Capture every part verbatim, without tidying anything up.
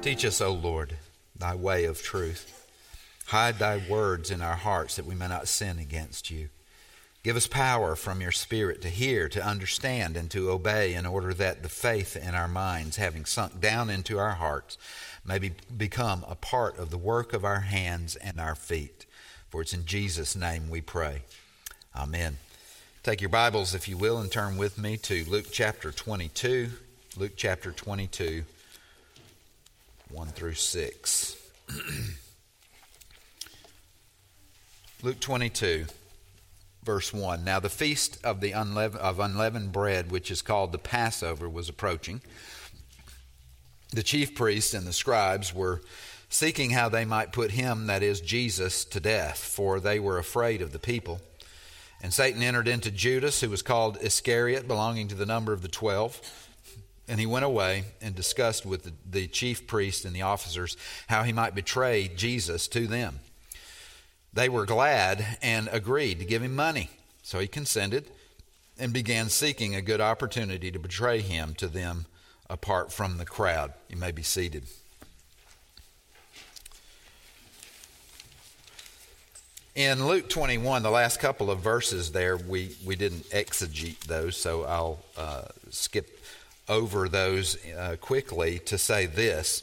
Teach us, O Lord, thy way of truth. Hide thy words in our hearts that we may not sin against you. Give us power from your Spirit to hear, to understand, and to obey, in order that the faith in our minds, having sunk down into our hearts, may be, become a part of the work of our hands and our feet. For it's in Jesus' name we pray. Amen. Take your Bibles, if you will, and turn with me to Luke chapter twenty-two. Luke chapter twenty-two, one through six. Luke twenty-two, verse one. Now the feast of the unleavened, of unleavened bread, which is called the Passover, was approaching. The chief priests and the scribes were seeking how they might put him, that is Jesus, to death, for they were afraid of the people. And Satan entered into Judas, who was called Iscariot, belonging to the number of the twelve. And he went away and discussed with the, the chief priests and the officers how he might betray Jesus to them. They were glad and agreed to give him money. So he consented and began seeking a good opportunity to betray him to them apart from the crowd. You may be seated. In Luke twenty-one, the last couple of verses there, we, we didn't exegete those, so I'll uh, skip over those uh, quickly to say this,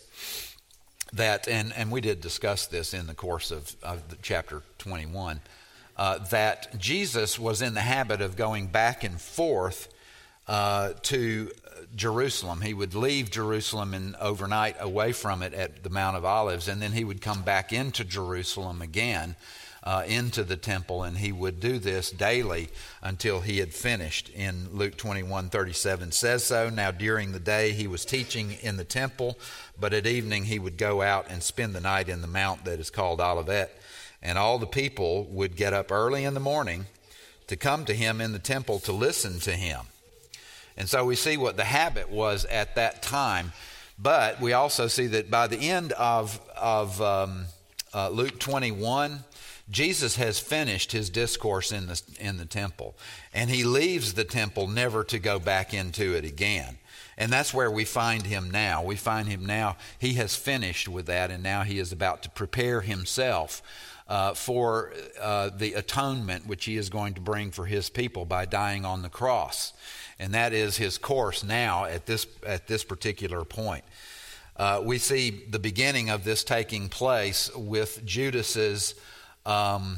that, and, and we did discuss this in the course of, of the chapter twenty-one, uh, that Jesus was in the habit of going back and forth uh, to Jerusalem. He would leave Jerusalem and overnight away from it at the Mount of Olives, and then he would come back into Jerusalem again, Uh, into the temple, and he would do this daily until he had finished. In Luke twenty-one thirty-seven says so. Now during the day he was teaching in the temple, but at evening he would go out and spend the night in the mount that is called Olivet. And all the people would get up early in the morning to come to him in the temple to listen to him. And so we see what the habit was at that time. But we also see that by the end of, of um, uh, Luke twenty-one, Jesus has finished his discourse in the in the temple, and he leaves the temple never to go back into it again. And that's where we find him now. We find him now, he has finished with that, and now he is about to prepare himself uh, for uh, the atonement which he is going to bring for his people by dying on the cross. And that is his course now at this at this particular point. Uh, we see the beginning of this taking place with Judas's Um,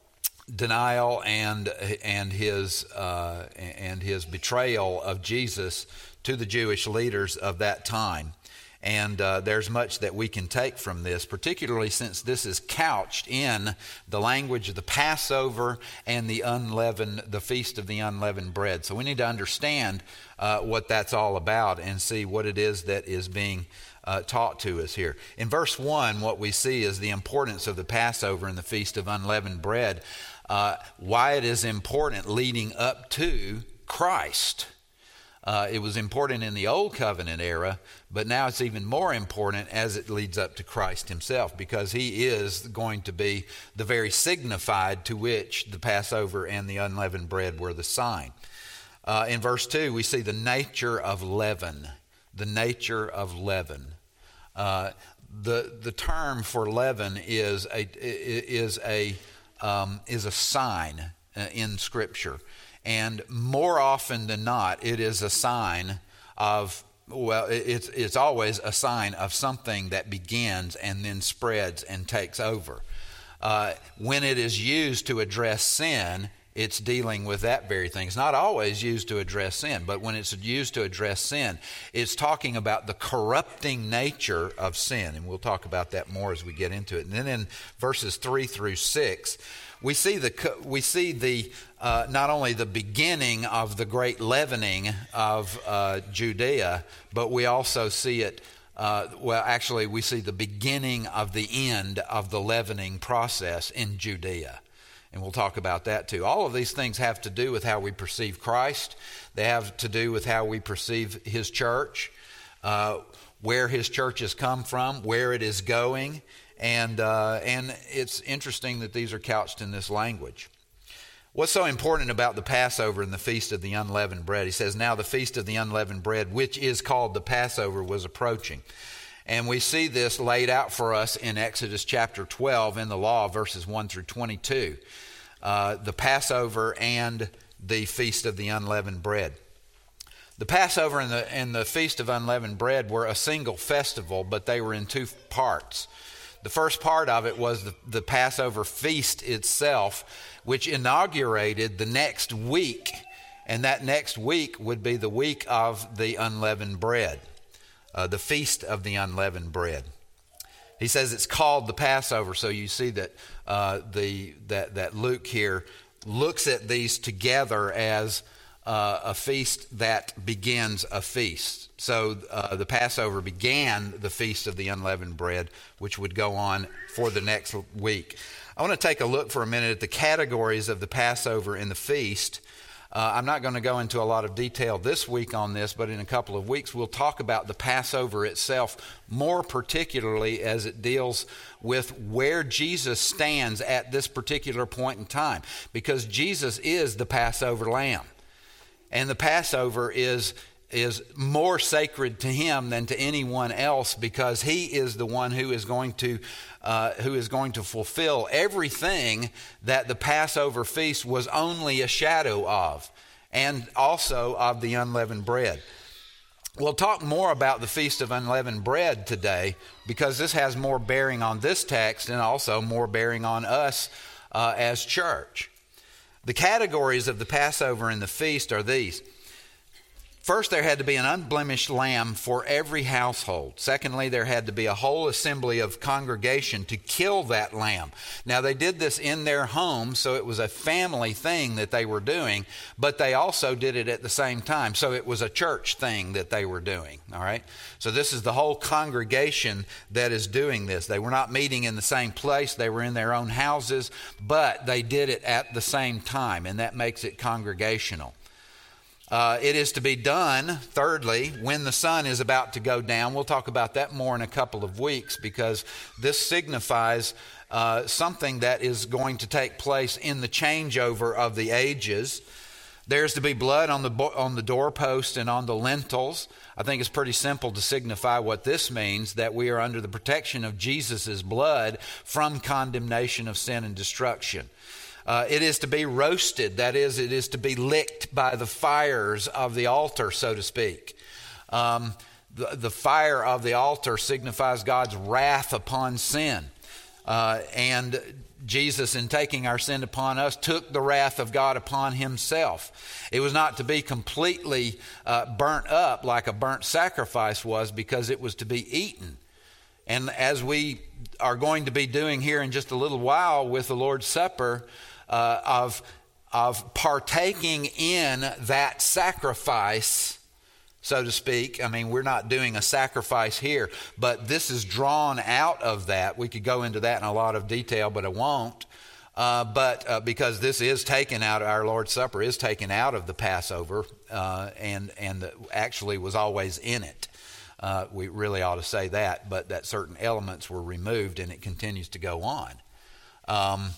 denial and and his uh, and his betrayal of Jesus to the Jewish leaders of that time. And uh, there's much that we can take from this, particularly since this is couched in the language of the Passover and the unleavened, the Feast of the Unleavened Bread. So we need to understand uh, what that's all about and see what it is that is being Uh, taught to us here. In verse one, what we see is the importance of the Passover and the Feast of Unleavened Bread, uh, why it is important leading up to Christ. Uh, it was important in the Old Covenant era, but now it's even more important as it leads up to Christ himself, because he is going to be the very signified to which the Passover and the unleavened bread were the sign. Uh, in verse two, we see the nature of leaven. The nature of leaven. Uh, the the term for leaven is a is a um, is a sign uh, in Scripture, and more often than not, it is a sign of well, it's it's always a sign of something that begins and then spreads and takes over. Uh, when it is used to address sin, it's dealing with that very thing. It's not always used to address sin, but when it's used to address sin, it's talking about the corrupting nature of sin. And we'll talk about that more as we get into it. And then in verses three through six, we see the we see the uh, not only the beginning of the great leavening of uh, Judea, but we also see it. Uh, well, actually, we see the beginning of the end of the leavening process in Judea. And we'll talk about that too. All of these things have to do with how we perceive Christ. They have to do with how we perceive his church, uh, where his church has come from, where it is going. And, uh, and it's interesting that these are couched in this language. What's so important about the Passover and the Feast of the Unleavened Bread? He says, now the Feast of the Unleavened Bread, which is called the Passover, was approaching. And we see this laid out for us in Exodus chapter twelve in the law, verses one through twenty-two. Uh, the Passover and the Feast of the Unleavened Bread. The Passover and the, and the Feast of Unleavened Bread were a single festival, but they were in two parts. The first part of it was the, the Passover feast itself, which inaugurated the next week, and that next week would be the week of the unleavened bread, uh, the Feast of the Unleavened Bread. He says it's called the Passover, so you see that uh, the that that Luke here looks at these together as uh, a feast that begins a feast. So uh, the Passover began the Feast of the Unleavened Bread, which would go on for the next week. I want to take a look for a minute at the categories of the Passover and the feast. Uh, I'm not going to go into a lot of detail this week on this, but in a couple of weeks we'll talk about the Passover itself, more particularly as it deals with where Jesus stands at this particular point in time, because Jesus is the Passover lamb, and the Passover is is more sacred to him than to anyone else, because he is the one who is going to uh, who is going to fulfill everything that the Passover feast was only a shadow of, and also of the unleavened bread. We'll talk more about the Feast of Unleavened Bread today, because this has more bearing on this text and also more bearing on us uh, as church. The categories of the Passover and the feast are these. First, there had to be an unblemished lamb for every household. Secondly, there had to be a whole assembly of congregation to kill that lamb. Now, they did this in their home, so it was a family thing that they were doing, but they also did it at the same time. So it was a church thing that they were doing, all right? So this is the whole congregation that is doing this. They were not meeting in the same place. They were in their own houses, but they did it at the same time, and that makes it congregational. Uh, it is to be done, thirdly, when the sun is about to go down. We'll talk about that more in a couple of weeks, because this signifies uh, something that is going to take place in the changeover of the ages. There's to be blood on the on the doorpost and on the lintels. I think it's pretty simple to signify what this means, that we are under the protection of Jesus' blood from condemnation of sin and destruction. Uh, it is to be roasted, that is, it is to be licked by the fires of the altar, so to speak. Um, the, the fire of the altar signifies God's wrath upon sin. Uh, and Jesus, in taking our sin upon us, took the wrath of God upon himself. It was not to be completely uh, burnt up like a burnt sacrifice was, because it was to be eaten. And as we are going to be doing here in just a little while with the Lord's Supper, Uh, of of partaking in that sacrifice, so to speak. I mean, we're not doing a sacrifice here, but this is drawn out of that. We could go into that in a lot of detail, but I won't. Uh, but uh, because this is taken out, our Lord's Supper is taken out of the Passover, uh, and and the, actually was always in it. Uh, we really ought to say that, but that certain elements were removed, and it continues to go on. Um,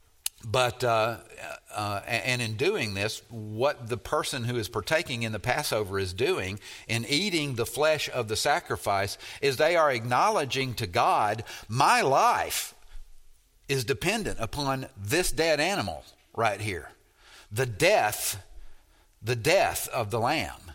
But, uh, uh, and in doing this, what the person who is partaking in the Passover is doing in eating the flesh of the sacrifice is they are acknowledging to God, my life is dependent upon this dead animal right here. The death, the death of the lamb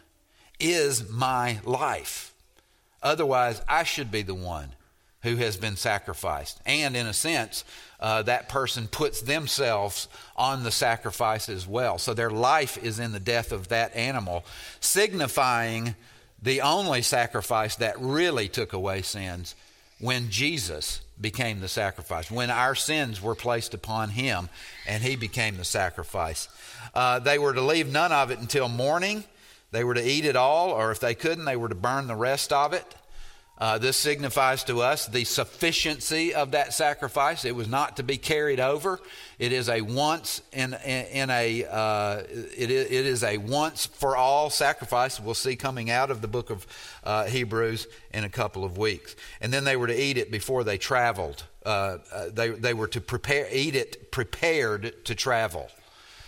is my life. Otherwise, I should be the one who has been sacrificed. And in a sense, uh, that person puts themselves on the sacrifice as well. So their life is in the death of that animal, signifying the only sacrifice that really took away sins, when Jesus became the sacrifice, when our sins were placed upon him and he became the sacrifice. Uh, they were to leave none of it until morning. They were to eat it all, or if they couldn't, they were to burn the rest of it. Uh, this signifies to us the sufficiency of that sacrifice. It was not to be carried over. It is a once in in, in a uh, it, it is a once for all sacrifice. We'll see coming out of the book of uh, Hebrews in a couple of weeks. And then they were to eat it before they traveled. Uh, uh, they they were to prepare eat it prepared to travel.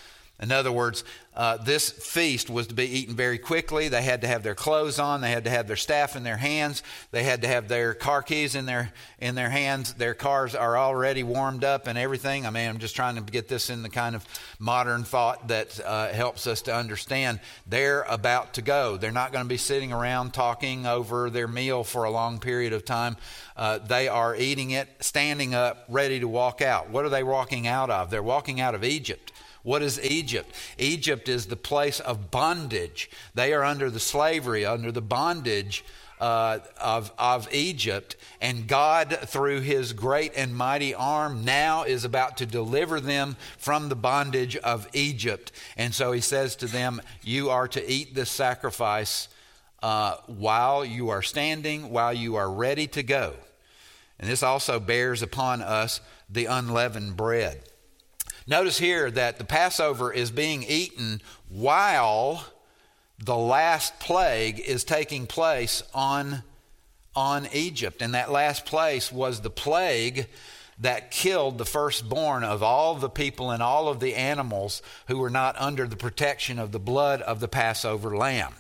In other words, uh, this feast was to be eaten very quickly. They had to have their clothes on. They had to have their staff in their hands. They had to have their car keys in their in their hands. Their cars are already warmed up and everything. I mean, I'm just trying to get this in the kind of modern thought that uh, helps us to understand. They're about to go. They're not going to be sitting around talking over their meal for a long period of time. Uh, they are eating it, standing up, ready to walk out. What are they walking out of? They're walking out of Egypt. What is Egypt? Egypt is the place of bondage. They are under the slavery, under the bondage uh, of, of Egypt. And God, through his great and mighty arm, now is about to deliver them from the bondage of Egypt. And so he says to them, you are to eat this sacrifice uh, while you are standing, while you are ready to go. And this also bears upon us the unleavened bread. Notice here that the Passover is being eaten while the last plague is taking place on, on Egypt. And that last place was the plague that killed the firstborn of all the people and all of the animals who were not under the protection of the blood of the Passover lamb.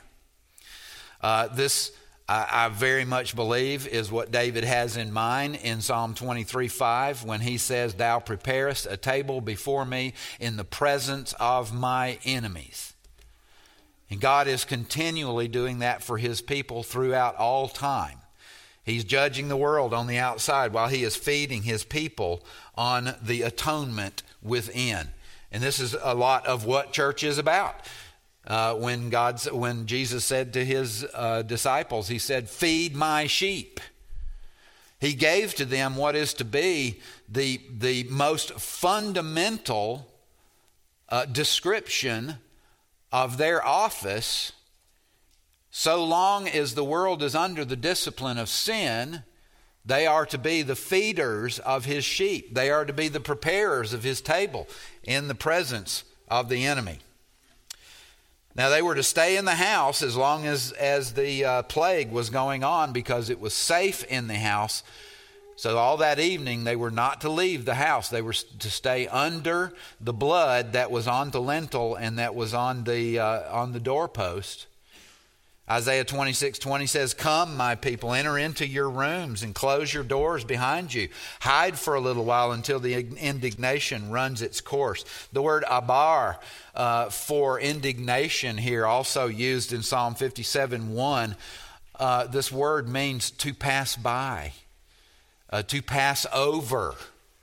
Uh, this I very much believe is what David has in mind in Psalm twenty-three five when he says, thou preparest a table before me in the presence of my enemies. And God is continually doing that for his people throughout all time. He's judging the world on the outside while he is feeding his people on the atonement within. And this is a lot of what church is about. Uh, when God's, when Jesus said to his uh, disciples, he said, feed my sheep. He gave to them what is to be the, the most fundamental uh, description of their office. So long as the world is under the discipline of sin, they are to be the feeders of his sheep. They are to be the preparers of his table in the presence of the enemy. Now, they were to stay in the house as long as, as the uh, plague was going on because it was safe in the house. So all that evening, they were not to leave the house. They were to stay under the blood that was on the lintel and that was on the, uh, on the doorpost. Isaiah twenty-six twenty says, come, my people, enter into your rooms and close your doors behind you. Hide for a little while until the indignation runs its course. The word abar uh, for indignation here, also used in Psalm fifty-seven one. Uh, this word means to pass by, uh, to pass over.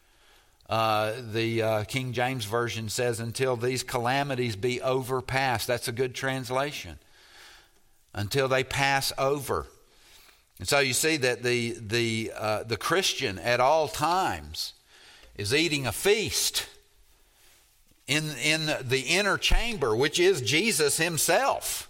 Uh, the uh, King James Version says, until these calamities be overpassed. That's a good translation. Until they pass over. And so you see that the the uh, the Christian at all times is eating a feast in in the inner chamber, which is Jesus himself,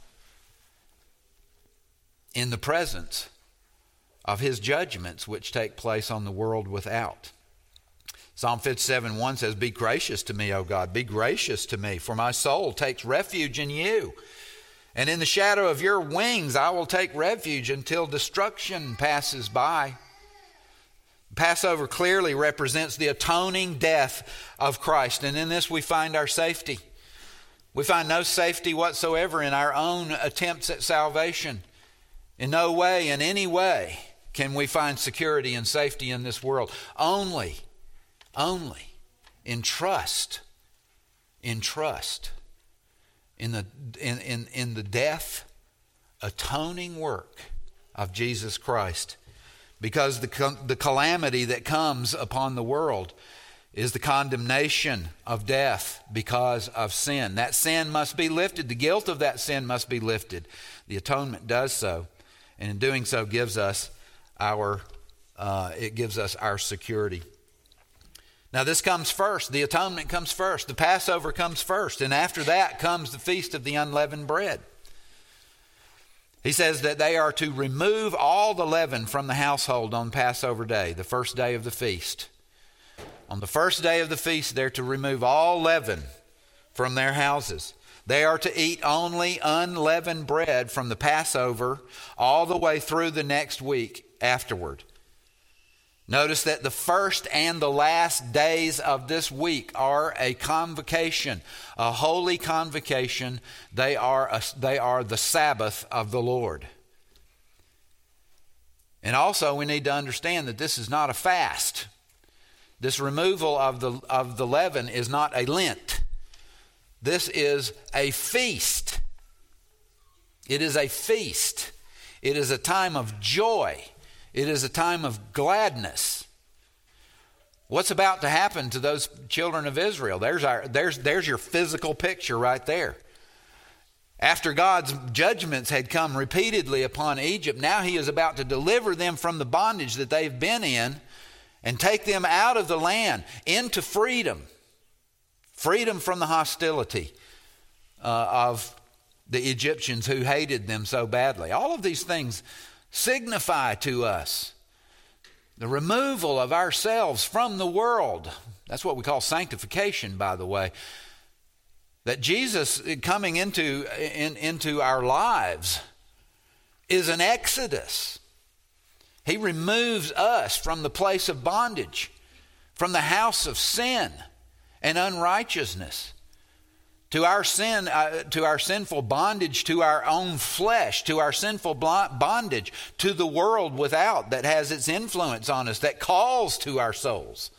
in the presence of his judgments which take place on the world without. Psalm fifty-seven one says, be gracious to me, O God, be gracious to me, for my soul takes refuge in you. And in the shadow of your wings I will take refuge until destruction passes by. Passover clearly represents the atoning death of Christ. And in this we find our safety. We find no safety whatsoever in our own attempts at salvation. In no way, in any way, can we find security and safety in this world. Only, only in trust, in trust. In the in, in, in the death, atoning work of Jesus Christ. Because the, the calamity that comes upon the world is the condemnation of death because of sin. That sin must be lifted. The guilt of that sin must be lifted. The atonement does so. And in doing so gives us our uh, it gives us our security. Now this comes first. The atonement comes first. The Passover comes first. And after that comes the Feast of the Unleavened Bread. He says that they are to remove all the leaven from the household on Passover day, the first day of the feast. On the first day of the feast, they're to remove all leaven from their houses. They are to eat only unleavened bread from the Passover all the way through the next week afterward. Notice that the first and the last days of this week are a convocation, a holy convocation. They are, a, they are the Sabbath of the Lord. And also we need to understand that this is not a fast. This removal of the, of the leaven is not a Lent. This is a feast. It is a feast. It is a time of joy. It is a time of gladness. What's about to happen to those children of Israel? There's our, there's, there's your physical picture right there. After God's judgments had come repeatedly upon Egypt, now he is about to deliver them from the bondage that they've been in and take them out of the land into freedom. Freedom from the hostility uh, of the Egyptians who hated them so badly. All of these things signify to us the removal of ourselves from the world. That's what we call sanctification, by the way. That Jesus coming into, in, into our lives is an exodus. He removes us from the place of bondage, from the house of sin and unrighteousness, to our sin, uh, to our sinful bondage, to our own flesh, to our sinful bondage, to the world without that has its influence on us, that calls to our souls,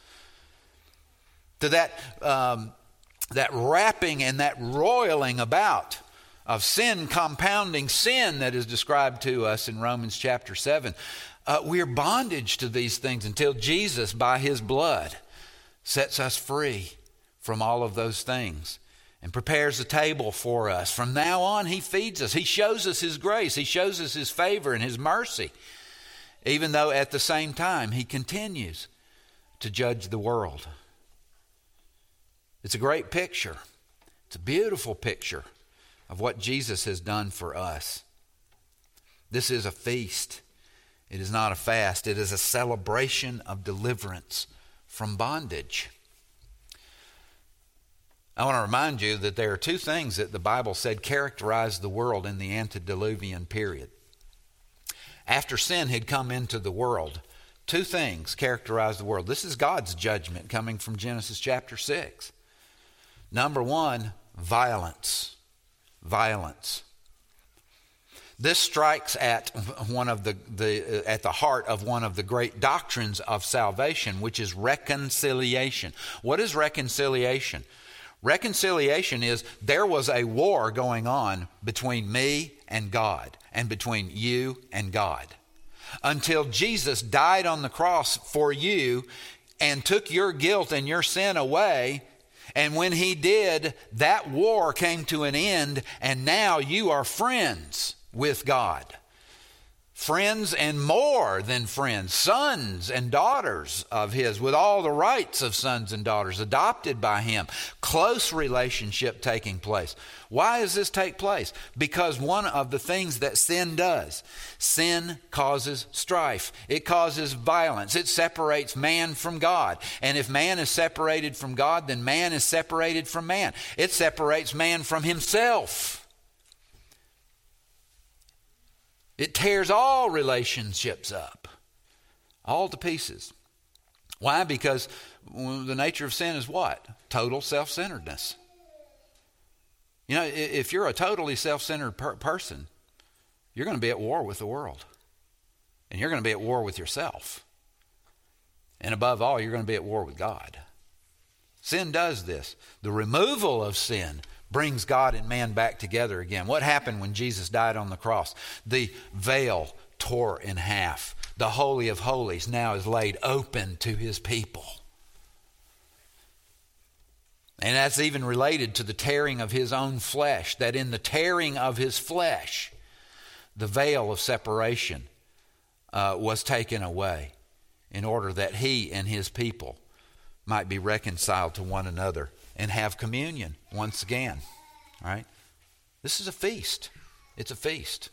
to that um, that wrapping and that roiling about of sin, compounding sin that is described to us in Romans chapter seven. Uh, we're bondage to these things until Jesus, by his blood, sets us free from all of those things and prepares a table for us. From now on, he feeds us. He shows us his grace. He shows us his favor and his mercy, even though at the same time he continues to judge the world. It's a great picture. It's a beautiful picture of what Jesus has done for us. This is a feast. It is not a fast. It is a celebration of deliverance from bondage. I want to remind you that there are two things that the Bible said characterized the world in the antediluvian period. After sin had come into the world, two things characterized the world. This is God's judgment coming from Genesis chapter six. Number one, violence. Violence. This strikes at one of the, the at the heart of one of the great doctrines of salvation, which is reconciliation. What is reconciliation? Reconciliation is there was a war going on between me and God and between you and God until Jesus died on the cross for you and took your guilt and your sin away. And when he did, that war came to an end, and now you are friends with God. Friends and more than friends, sons and daughters of his, with all the rights of sons and daughters, adopted by him. Close relationship taking place. Why does this take place? Because one of the things that sin does, sin causes strife. It causes violence. It separates man from God. And if man is separated from God, then man is separated from man. It separates man from himself. It tears all relationships up, all to pieces. Why? Because the nature of sin is what? Total self-centeredness. You know, if you're a totally self-centered per- person, you're going to be at war with the world. And you're going to be at war with yourself. And above all, you're going to be at war with God. Sin does this. The removal of sin brings God and man back together again. What happened when Jesus died on the cross? The veil tore in half. The Holy of Holies now is laid open to his people. And that's even related to the tearing of his own flesh, that in the tearing of his flesh, the veil of separation uh, was taken away in order that he and his people might be reconciled to one another and have communion once again. All right? This is a feast. It's a feast.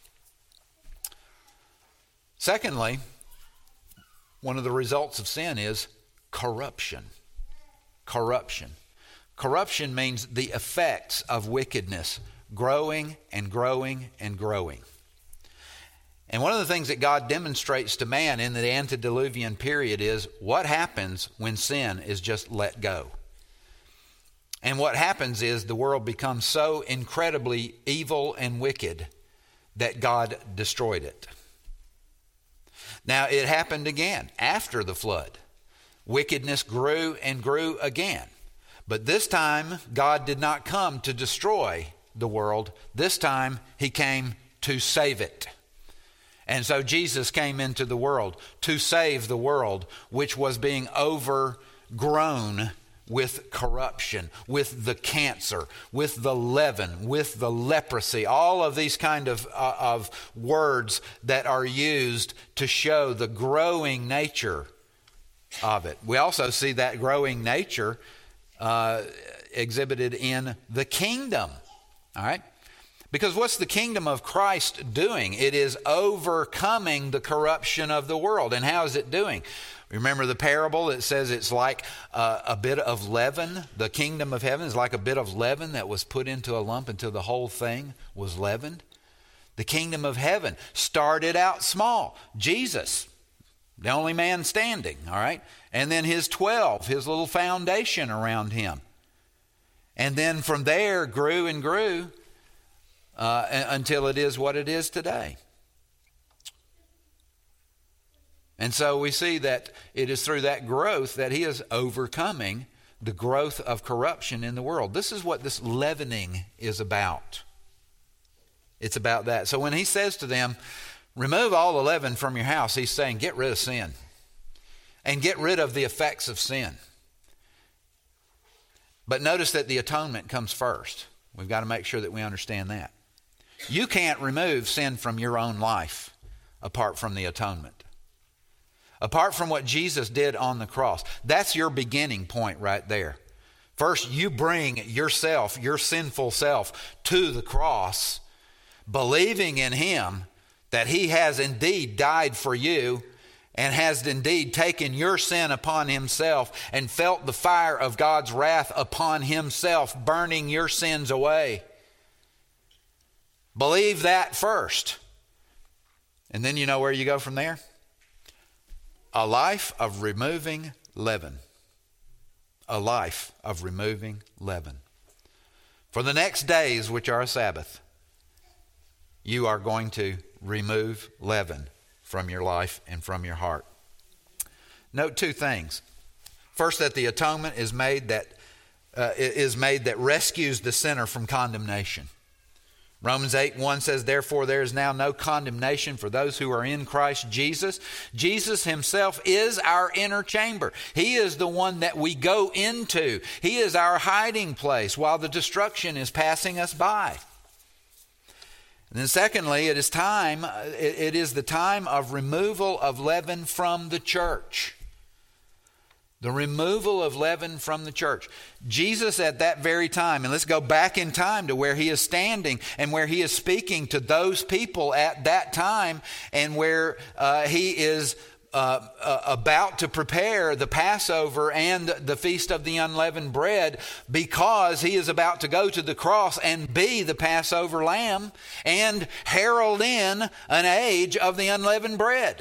Secondly, one of the results of sin is corruption. Corruption. Corruption means the effects of wickedness growing and growing and growing. And one of the things that God demonstrates to man in the antediluvian period is what happens when sin is just let go. And what happens is the world becomes so incredibly evil and wicked that God destroyed it. Now, it happened again after the flood. Wickedness grew and grew again. But this time, God did not come to destroy the world. This time, he came to save it. And so Jesus came into the world to save the world, which was being overgrown with corruption, with the cancer, with the leaven, with the leprosy, all of these kind of, uh, of words that are used to show the growing nature of it. We also see that growing nature uh, exhibited in the kingdom, all right? Because what's the kingdom of Christ doing? It is overcoming the corruption of the world. And how is it doing? Remember the parable? It says it's like uh, a bit of leaven. The kingdom of heaven is like a bit of leaven that was put into a lump until the whole thing was leavened. The kingdom of heaven started out small. Jesus, the only man standing, all right? And then his twelve, his little foundation around him. And then from there grew and grew uh, until it is what it is today. And so we see that it is through that growth that he is overcoming the growth of corruption in the world. This is what this leavening is about. It's about that. So when he says to them, remove all the leaven from your house, he's saying get rid of sin and get rid of the effects of sin. But notice that the atonement comes first. We've got to make sure that we understand that. You can't remove sin from your own life apart from the atonement. Apart from what Jesus did on the cross. That's your beginning point right there. First, you bring yourself, your sinful self, to the cross, believing in him that he has indeed died for you and has indeed taken your sin upon himself and felt the fire of God's wrath upon himself, burning your sins away. Believe that first. And then you know where you go from there? A life of removing leaven. A life of removing leaven. For the next days, which are a Sabbath, you are going to remove leaven from your life and from your heart. Note two things. First, that the atonement is made that uh, is made that rescues the sinner from condemnation. Romans eight one says, therefore there is now no condemnation for those who are in Christ Jesus. Jesus himself is our inner chamber. He is the one that we go into. He is our hiding place while the destruction is passing us by. And then secondly, it is time, it is the time of removal of leaven from the church. The removal of leaven from the church. Jesus at that very time, and let's go back in time to where he is standing and where he is speaking to those people at that time, and where uh, he is uh, uh, about to prepare the Passover and the Feast of the Unleavened Bread, because he is about to go to the cross and be the Passover lamb and herald in an age of the unleavened bread.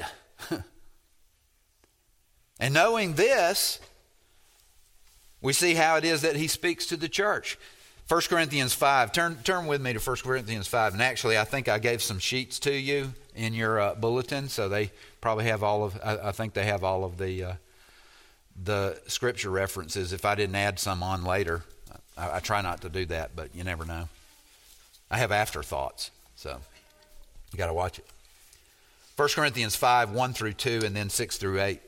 And knowing this, we see how it is that he speaks to the church. First Corinthians five. Turn turn with me to First Corinthians five. And actually, I think I gave some sheets to you in your uh, bulletin, so they probably have all of. I, I think they have all of the uh, the scripture references. If I didn't add some on later, I, I try not to do that, but you never know. I have afterthoughts, so you got to watch it. First Corinthians five one through two, and then six through eight.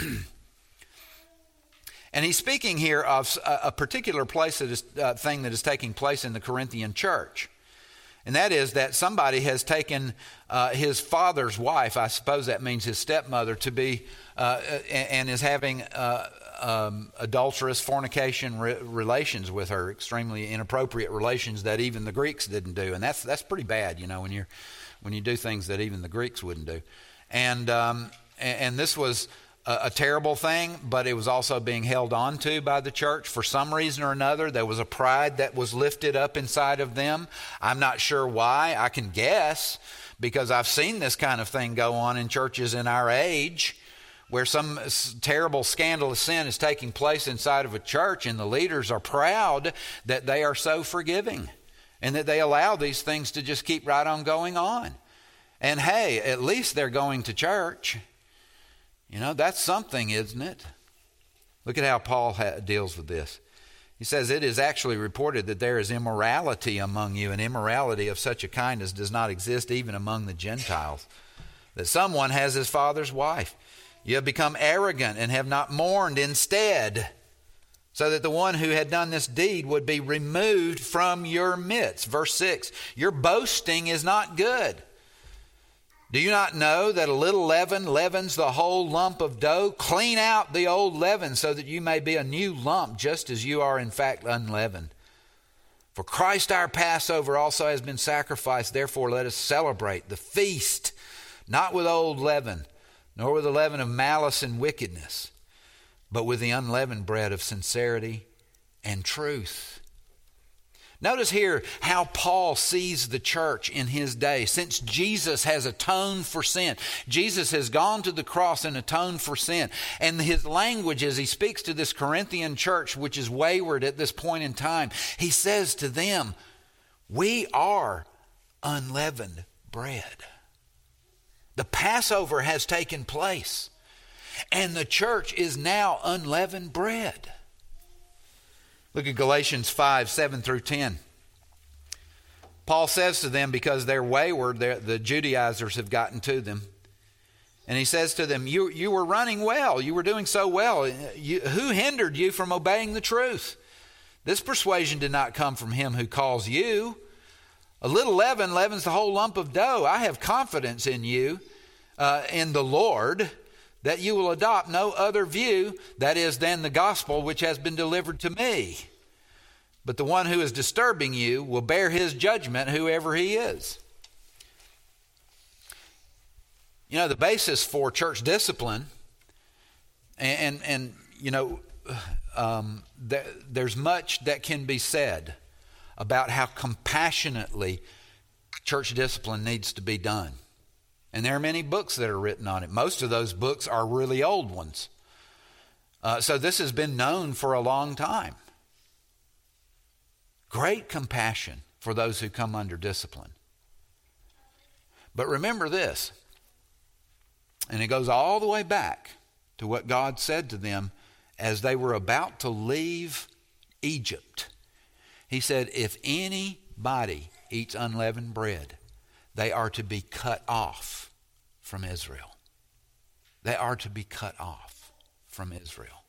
And he's speaking here of a particular place that is, uh, thing that is taking place in the Corinthian church. And that is that somebody has taken uh, his father's wife, I suppose that means his stepmother, to be, uh, and is having uh, um, adulterous fornication re- relations with her, extremely inappropriate relations that even the Greeks didn't do. And that's that's pretty bad, you know, when you're when you do things that even the Greeks wouldn't do. And um, and, and this was a, a terrible thing, but it was also being held on to by the church for some reason or another. There was a pride that was lifted up inside of them. I'm not sure why. I can guess. because I've seen this kind of thing go on in churches in our age, where some terrible scandalous sin is taking place inside of a church, and the leaders are proud that they are so forgiving and that they allow these things to just keep right on going on. And hey, at least they're going to church. You know, that's something, isn't it? Look at how Paul ha- deals with this. He says, it is actually reported that there is immorality among you, and immorality of such a kind as does not exist even among the Gentiles, that someone has his father's wife. You have become arrogant and have not mourned instead, so that the one who had done this deed would be removed from your midst. Verse six, your boasting is not good. Do you not know that a little leaven leavens the whole lump of dough? Clean out the old leaven so that you may be a new lump, just as you are in fact unleavened. For Christ our Passover also has been sacrificed. Therefore let us celebrate the feast, not with old leaven, nor with the leaven of malice and wickedness, but with the unleavened bread of sincerity and truth. Notice here how Paul sees the church in his day. Since Jesus has atoned for sin, Jesus has gone to the cross and atoned for sin. And his language as he speaks to this Corinthian church, which is wayward at this point in time, he says to them, we are unleavened bread. The Passover has taken place, and the church is now unleavened bread. Look at Galatians five, seven through ten. Paul says to them, because they're wayward, they're, the Judaizers have gotten to them. And he says to them, you, you were running well. You were doing so well. You, who hindered you from obeying the truth? This persuasion did not come from him who calls you. A little leaven leavens the whole lump of dough. I have confidence in you, uh, in the Lord, that you will adopt no other view, that is, than the gospel which has been delivered to me. But the one who is disturbing you will bear his judgment, whoever he is. You know, the basis for church discipline, and, and, and you know, um, th- there's much that can be said about how compassionately church discipline needs to be done. And there are many books that are written on it. Most of those books are really old ones. Uh, so this has been known for a long time. Great compassion for those who come under discipline. But remember this, and it goes all the way back to what God said to them as they were about to leave Egypt. He said, if anybody eats unleavened bread, they are to be cut off from Israel. They are to be cut off from Israel.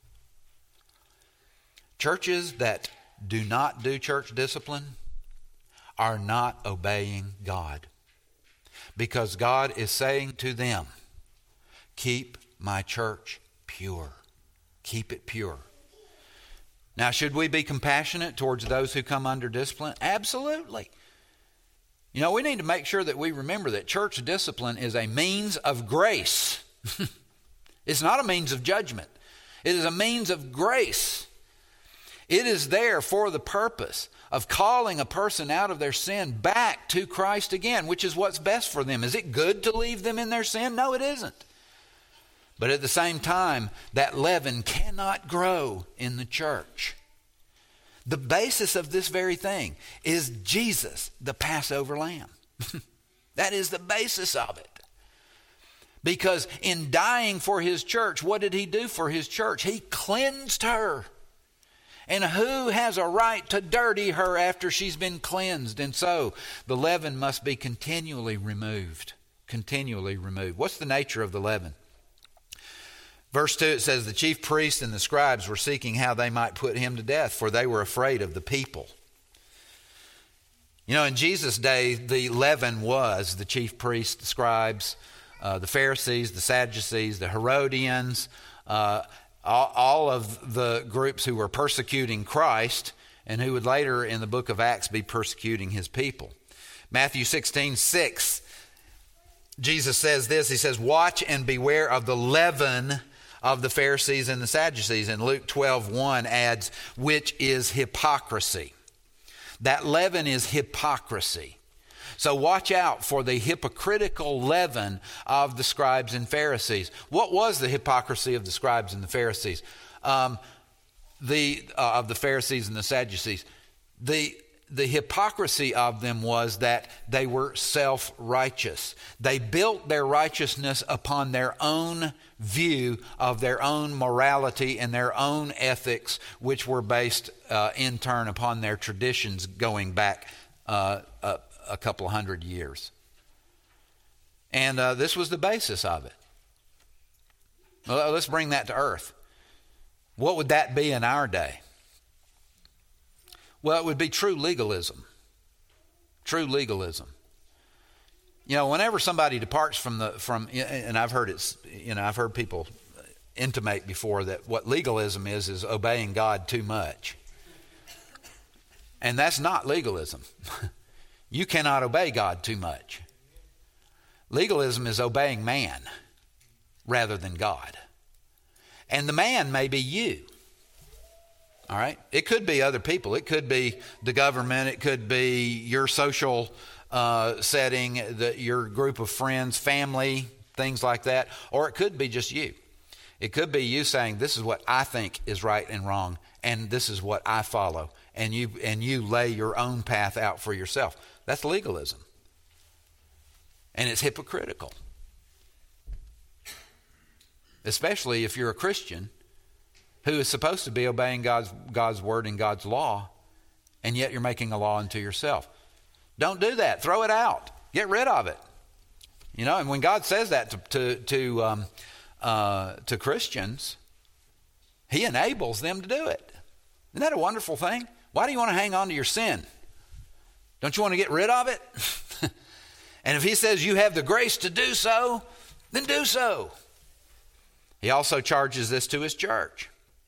Churches that do not do church discipline are not obeying God, because God is saying to them, keep my church pure. Keep it pure. Now, should we be compassionate towards those who come under discipline? Absolutely. You know, we need to make sure that we remember that church discipline is a means of grace. It's not a means of judgment. It is a means of grace. It is there for the purpose of calling a person out of their sin back to Christ again, which is what's best for them. Is it good to leave them in their sin? No, it isn't. But at the same time, that leaven cannot grow in the church. The basis of this very thing is Jesus, the Passover lamb. That is the basis of it. Because in dying for his church, what did he do for his church? He cleansed her. And who has a right to dirty her after she's been cleansed? And so the leaven must be continually removed. Continually removed. What's the nature of the leaven? Verse two, it says, the chief priests and the scribes were seeking how they might put him to death, for they were afraid of the people. You know, in Jesus' day, the leaven was the chief priests, the scribes, uh, the Pharisees, the Sadducees, the Herodians, uh, all, all of the groups who were persecuting Christ and who would later in the book of Acts be persecuting his people. Matthew sixteen, six, Jesus says this, he says, watch and beware of the leaven of the Pharisees and the Sadducees. And Luke twelve, one adds, which is hypocrisy. That leaven is hypocrisy. So watch out for the hypocritical leaven of the scribes and Pharisees. What was the hypocrisy of the scribes and the Pharisees? Um, the uh, of the Pharisees and the Sadducees. The The hypocrisy of them was that they were self-righteous. They built their righteousness upon their own view of their own morality and their own ethics, which were based uh, in turn upon their traditions going back uh, a, a couple of hundred years. And uh, this was the basis of it. Well, let's bring that to earth. What would that be in our day? Well, it would be true legalism. True legalism. You know, whenever somebody departs from the from, and I've heard it's, you know, I've heard people intimate before that what legalism is is obeying God too much, and that's not legalism. You cannot obey God too much. Legalism is obeying man rather than God, and the man may be you. All right. It could be other people. It could be the government. It could be your social uh, setting, the, your group of friends, family, things like that. Or it could be just you. It could be you saying, this is what I think is right and wrong, and this is what I follow. And you, and you lay your own path out for yourself. That's legalism. And it's hypocritical. Especially if you're a Christian who is supposed to be obeying God's God's word and God's law, and yet you're making a law unto yourself. Don't do that. Throw it out. Get rid of it. You know, and when God says that to to to, um, uh, to Christians, He enables them to do it. Isn't that a wonderful thing? Why do you want to hang on to your sin? Don't you want to get rid of it? And if He says you have the grace to do so, then do so. He also charges this to His church.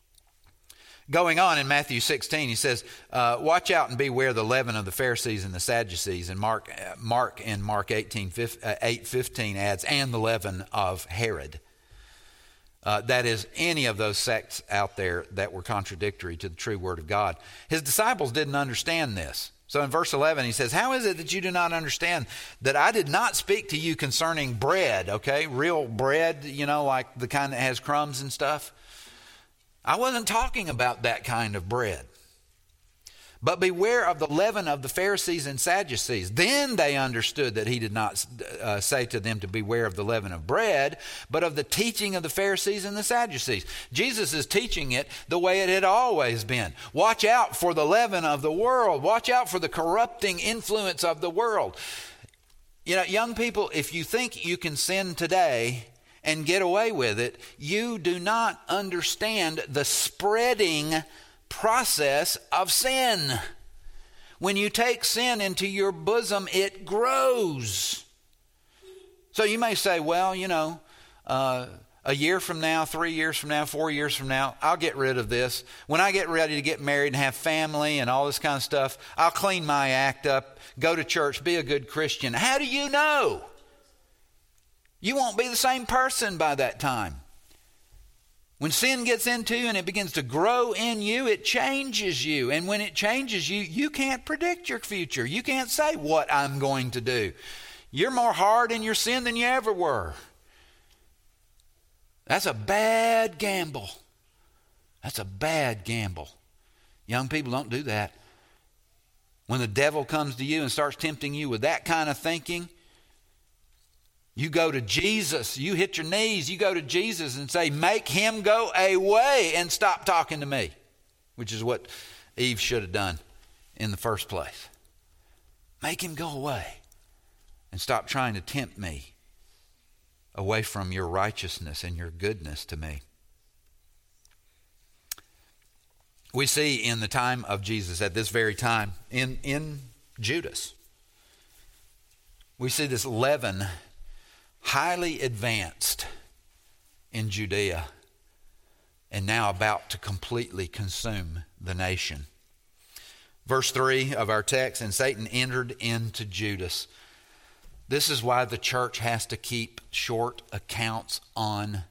Going on in Matthew sixteen, he says, uh, watch out and beware the leaven of the Pharisees and the Sadducees. And Mark, uh, Mark in Mark eighteen, eight fifteen adds, and the leaven of Herod. Uh, that is, any of those sects out there that were contradictory to the true word of God. His disciples didn't understand this. So in verse eleven, he says, how is it that you do not understand that I did not speak to you concerning bread, okay? Real bread, you know, like the kind that has crumbs and stuff. I wasn't talking about that kind of bread. But beware of the leaven of the Pharisees and Sadducees. Then they understood that he did not uh, say to them to beware of the leaven of bread, but of the teaching of the Pharisees and the Sadducees. Jesus is teaching it the way it had always been. Watch out for the leaven of the world. Watch out for the corrupting influence of the world. You know, young people, if you think you can sin today and get away with it, you do not understand the spreading process of sin. When you take sin into your bosom, it grows. So you may say, well, you know, uh, a year from now, three years from now, four years from now, I'll get rid of this. When I get ready to get married and have family and all this kind of stuff, I'll clean my act up, go to church, be a good Christian. How do you know? You won't be the same person by that time. When sin gets into you and it begins to grow in you, it changes you. And when it changes you, you can't predict your future. You can't say what I'm going to do. You're more hard in your sin than you ever were. That's a bad gamble. That's a bad gamble. Young people, don't do that. When the devil comes to you and starts tempting you with that kind of thinking, you go to Jesus, you hit your knees, you go to Jesus and say, make him go away and stop talking to me, which is what Eve should have done in the first place. Make him go away and stop trying to tempt me away from your righteousness and your goodness to me. We see in the time of Jesus, at this very time, in, in Judas, we see this leaven highly advanced in Judea and now about to completely consume the nation. Verse three of our text, and Satan entered into Judas. This is why the church has to keep short accounts on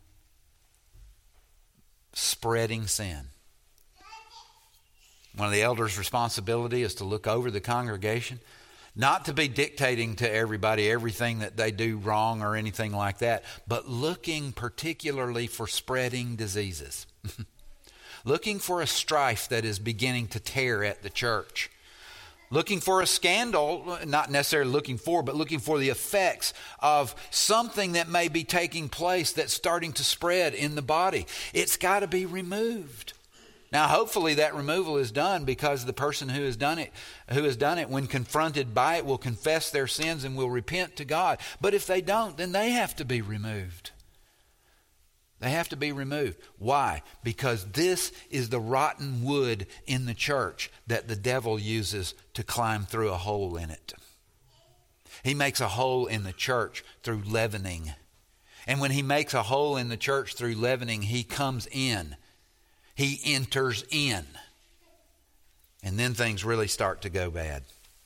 spreading sin. One of the elders' responsibility is to look over the congregation, Not to be dictating to everybody everything that they do wrong or anything like that, but looking particularly for spreading diseases. Looking for a strife that is beginning to tear at the church. Looking for a scandal, not necessarily looking for, but looking for the effects of something that may be taking place that's starting to spread in the body. It's got to be removed. Now, hopefully that removal is done because the person who has done it, who has done it, when confronted by it, will confess their sins and will repent to God. But if they don't, then they have to be removed. They have to be removed. Why? Because this is the rotten wood in the church that the devil uses to climb through a hole in it. He makes a hole in the church through leavening. And when he makes a hole in the church through leavening, he comes in. He enters in. And then things really start to go bad.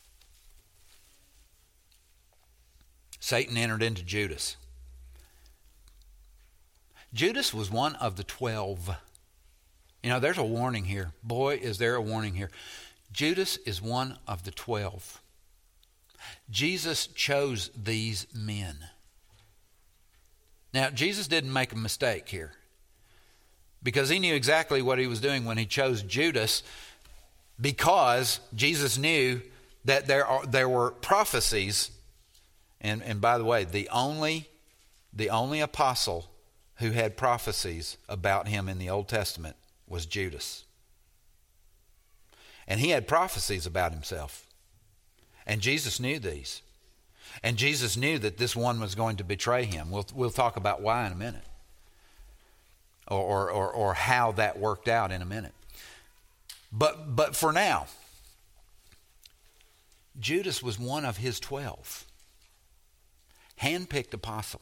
Satan entered into Judas. Judas was one of the twelve. You know, there's a warning here. Boy, is there a warning here. Judas is one of the twelve. Jesus chose these men. Now, Jesus didn't make a mistake here, because he knew exactly what he was doing when he chose Judas, because Jesus knew that there are there were prophecies. And, and by the way, the only the only apostle who had prophecies about him in the Old Testament was Judas. And he had prophecies about himself. And Jesus knew these. And Jesus knew that this one was going to betray him. We'll, we'll talk about why in a minute. Or, or, or, or how that worked out in a minute. But, but for now, Judas was one of his twelve. Handpicked apostle.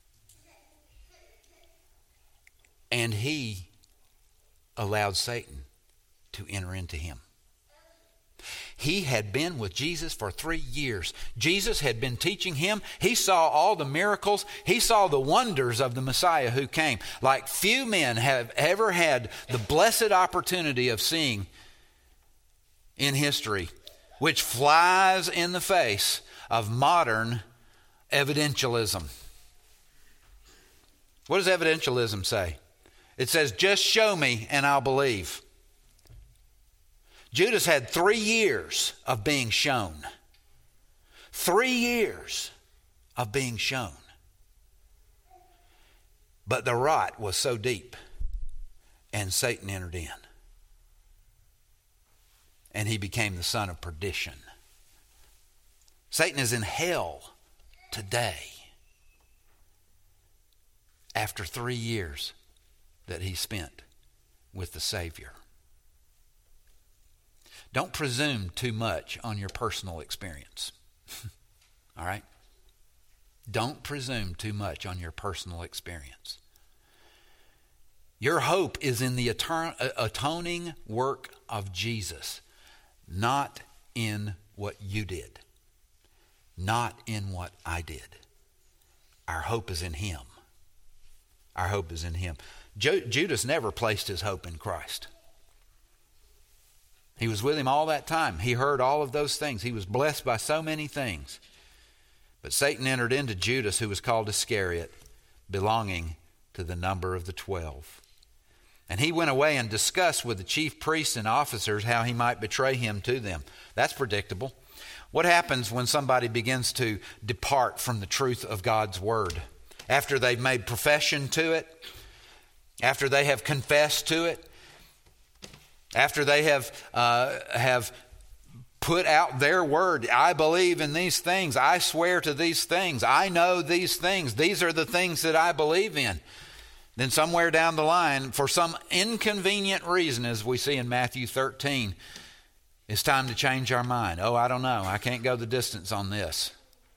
And he allowed Satan to enter into him. He had been with Jesus for three years. Jesus had been teaching him. He saw all the miracles. He saw the wonders of the Messiah who came, like few men have ever had the blessed opportunity of seeing in history, which flies in the face of modern evidentialism. What does evidentialism say? It says, just show me and I'll believe. Judas had three years of being shown. Three years of being shown. But the rot was so deep, and Satan entered in. And he became the son of perdition. Satan is in hell today after three years that he spent with the Savior. Don't presume too much on your personal experience. All right? Don't presume too much on your personal experience. Your hope is in the atoning work of Jesus, not in what you did, not in what I did. Our hope is in him. Our hope is in him. Judas never placed his hope in Christ. He was with him all that time. He heard all of those things. He was blessed by so many things. But Satan entered into Judas, who was called Iscariot, belonging to the number of the twelve. And he went away and discussed with the chief priests and officers how he might betray him to them. That's predictable. What happens when somebody begins to depart from the truth of God's word? After they've made profession to it, after they have confessed to it, after they have uh, have put out their word, I believe in these things, I swear to these things, I know these things, these are the things that I believe in. Then somewhere down the line, for some inconvenient reason, as we see in Matthew thirteen, it's time to change our mind. Oh, I don't know. I can't go the distance on this.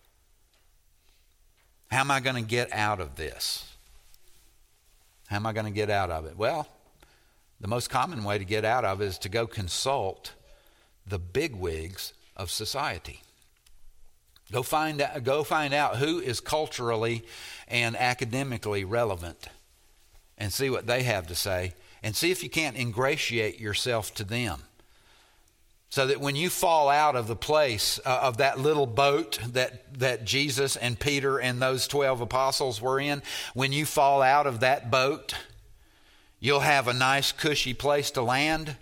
How am I going to get out of this? How am I going to get out of it? Well, the most common way to get out of it is to go consult the bigwigs of society. Go find out, go find out who is culturally and academically relevant and see what they have to say, and see if you can't ingratiate yourself to them. So that when you fall out of the place uh, of that little boat that, that Jesus and Peter and those twelve apostles were in, when you fall out of that boat, you'll have a nice cushy place to land.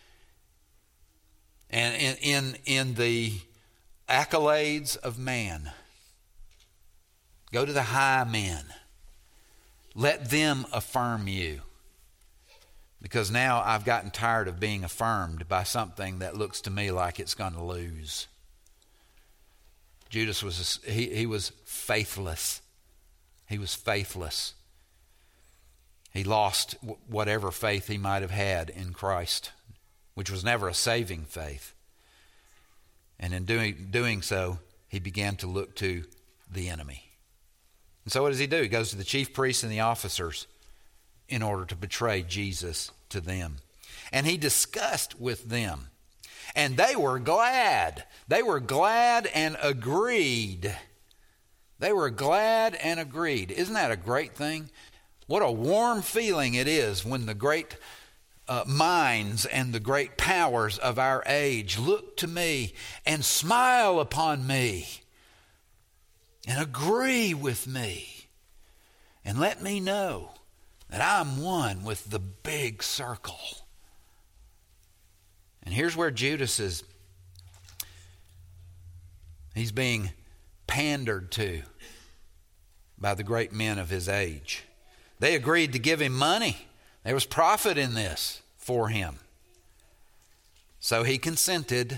And in, in, in the accolades of man, go to the high men. Let them affirm you. Because now I've gotten tired of being affirmed by something that looks to me like it's going to lose. Judas was, a, he, he was faithless. He was faithless. He lost whatever faith he might have had in Christ, which was never a saving faith. And in doing, doing so, he began to look to the enemy. And so what does he do? He goes to the chief priests and the officers in order to betray Jesus to them. And he discussed with them. And they were glad. They were glad and agreed. They were glad and agreed. Isn't that a great thing? What a warm feeling it is when the great uh, minds and the great powers of our age look to me and smile upon me and agree with me and let me know that I'm one with the big circle. And here's where Judas is. He's being pandered to by the great men of his age. They agreed to give him money. There was profit in this for him. So he consented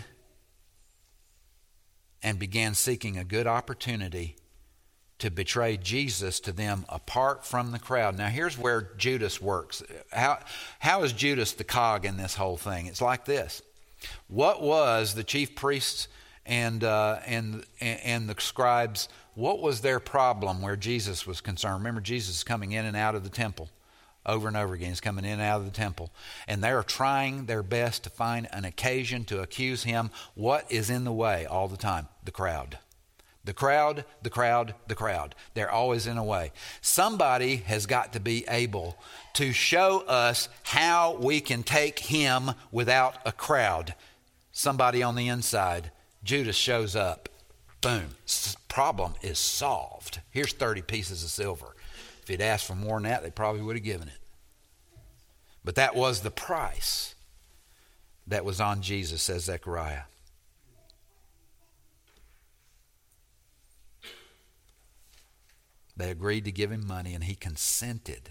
and began seeking a good opportunity to betray Jesus to them apart from the crowd. Now here's where Judas works. How, how is Judas the cog in this whole thing? It's like this. What was the chief priests and uh, and and the scribes, what was their problem where Jesus was concerned? Remember, Jesus is coming in and out of the temple over and over again. He's coming in and out of the temple. And they are trying their best to find an occasion to accuse him. What is in the way all the time? The crowd. The crowd, the crowd, the crowd. They're always in a way. Somebody has got to be able to show us how we can take him without a crowd. Somebody on the inside. Judas shows up. Boom. Problem is solved. Here's thirty pieces of silver. If he'd asked for more than that, they probably would have given it. But that was the price that was on Jesus, says Zechariah. They agreed to give him money, and he consented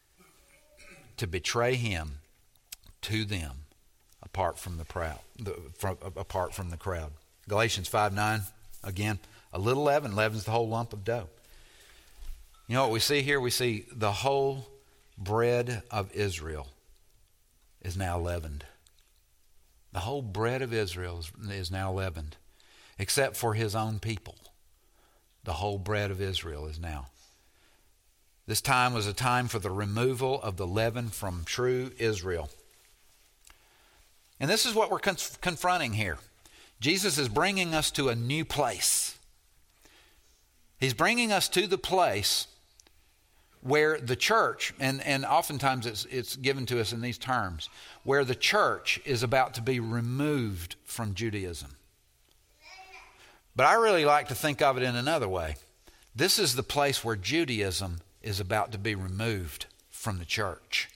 to betray him to them apart from the crowd. The, from, apart from the crowd. Galatians five nine, again, a little leaven leavens the whole lump of dough. You know what we see here? We see the whole bread of Israel is now leavened. The whole bread of Israel is, is now leavened, except for his own people. The whole bread of Israel is now. This time was a time for the removal of the leaven from true Israel. And this is what we're con- confronting here. Jesus is bringing us to a new place. He's bringing us to the place where the church, and, and oftentimes it's, it's given to us in these terms, where the church is about to be removed from Judaism. But I really like to think of it in another way. This is the place where Judaism is about to be removed from the church.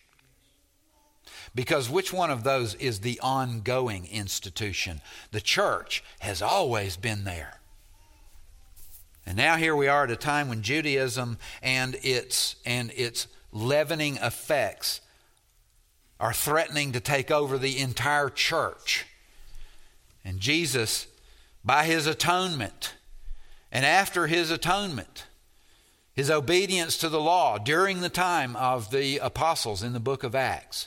Because which one of those is the ongoing institution? The church has always been there. And now here we are at a time when Judaism and its and its leavening effects are threatening to take over the entire church. And Jesus, by his atonement, and after his atonement, his obedience to the law during the time of the apostles in the book of Acts,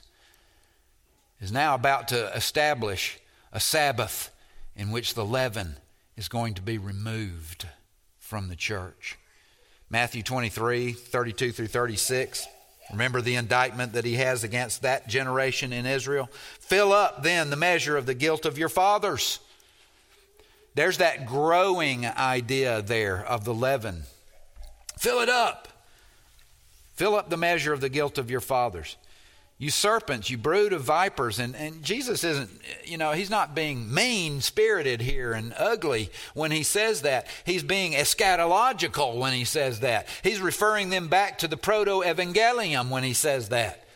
is now about to establish a Sabbath in which the leaven is going to be removed from the church. Matthew twenty-three, thirty-two through thirty-six. Remember the indictment that he has against that generation in Israel? Fill up then the measure of the guilt of your fathers. There's that growing idea there of the leaven. Fill it up. Fill up the measure of the guilt of your fathers. You serpents, you brood of vipers. And, and Jesus isn't, you know, he's not being mean-spirited here and ugly when he says that. He's being eschatological when he says that. He's referring them back to the proto-evangelium when he says that.